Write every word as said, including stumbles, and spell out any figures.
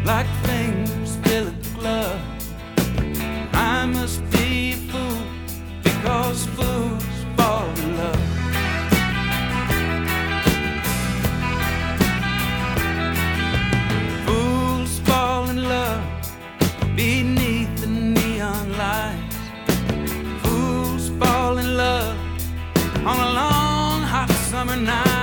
like fingers fill a glove. I must be a fool because fools fall in love. Fools fall in love beneath the neon lights. Fools fall in love on a long hot summer night.